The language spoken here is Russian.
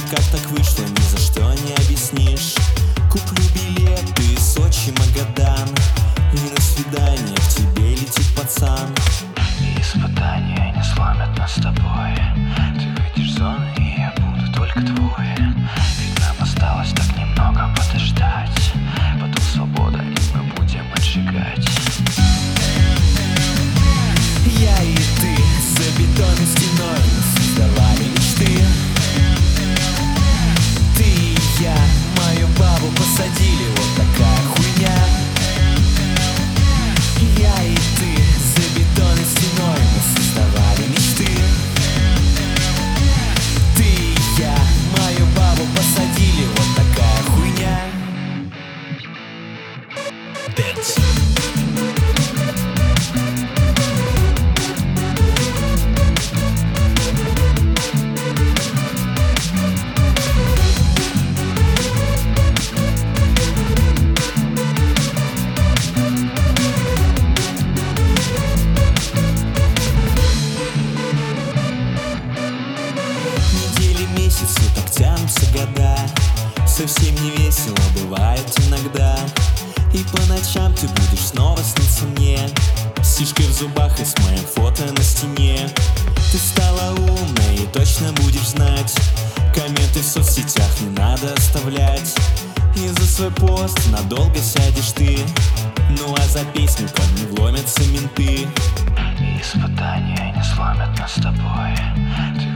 Как так вышло, ни за что не объяснишь. Куплю билеты, Сочи, Магадан, и на свидание к тебе летит пацан. И испытания не сломят нас с тобой. Ты выйдешь из зоны, и я буду только твой. Ведь нам осталось так немного подождать. Потом свобода, и мы будем отжигать. Я и ты за бетонной стеной создавали мечты. Ты и я мою бабу посадили, вот такая хуйня. Я и ты за бетонной стеной мы создавали мечты. Ты и я мою бабу посадили, вот такая хуйня. Dance. Месяцы так тянутся года, совсем не весело бывает иногда. И по ночам ты будешь снова сниться мне, с сишкой в зубах и с моим фото на стене. Ты стала умной и точно будешь знать, комменты в соцсетях не надо оставлять. И за свой пост надолго сядешь ты, ну а за песню ко мне вломятся менты. И испытания не сломят нас с тобой. Ты